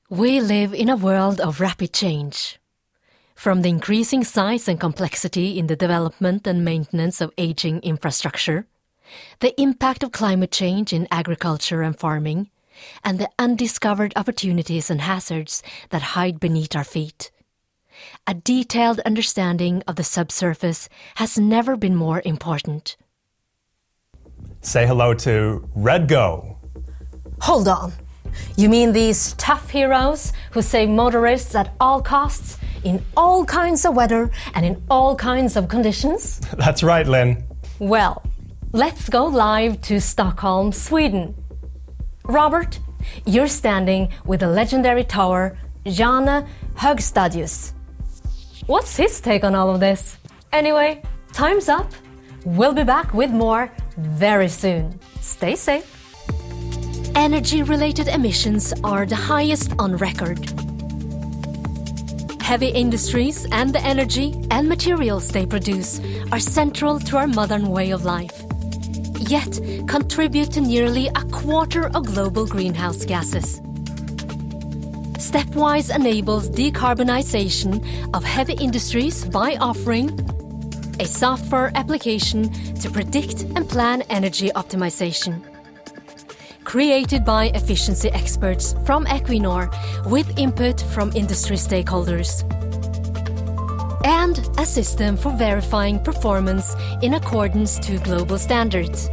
We live in a world of rapid change. From the increasing size and complexity in the development and maintenance of aging infrastructure, the impact of climate change in agriculture and farming, and the undiscovered opportunities and hazards that hide beneath our feet. A detailed understanding of the subsurface has never been more important. Say hello to RedGo. Hold on. You mean these tough heroes who save motorists at all costs, in all kinds of weather and in all kinds of conditions? That's right, Lynn. Well, let's go live to Stockholm, Sweden. Robert, you're standing with the legendary tower Jan Högstadius. What's his take on all of this? Anyway, time's up. We'll be back with more very soon. Stay safe. Energy-related emissions are the highest on record. Heavy industries and the energy and materials they produce are central to our modern way of life, yet contribute to nearly a quarter of global greenhouse gases. Stepwise enables decarbonization of heavy industries by offering a software application to predict and plan energy optimization. Created by efficiency experts from Equinor with input from industry stakeholders. And a system for verifying performance in accordance to global standards.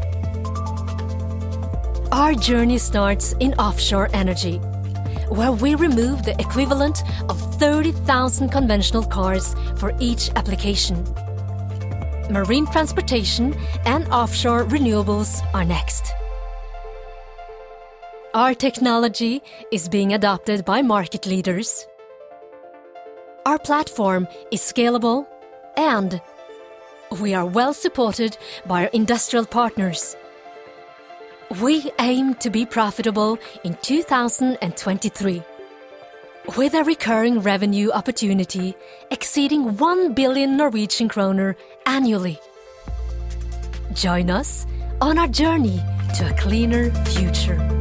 Our journey starts in offshore energy, where we remove the equivalent of 30,000 conventional cars for each application. Marine transportation and offshore renewables are next. Our technology is being adopted by market leaders. Our platform is scalable and we are well supported by our industrial partners. We aim to be profitable in 2023 with a recurring revenue opportunity exceeding 1 billion Norwegian kroner annually. Join us on our journey to a cleaner future.